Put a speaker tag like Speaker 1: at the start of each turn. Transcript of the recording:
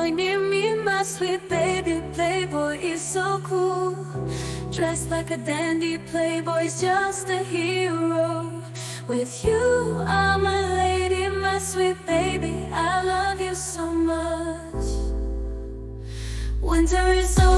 Speaker 1: playboy near me, my sweet baby. Playboy is so cool, dressed like a dandy. Playboy's just a hero. With you, I'm a lady, my sweet baby. I love you so much. Winter is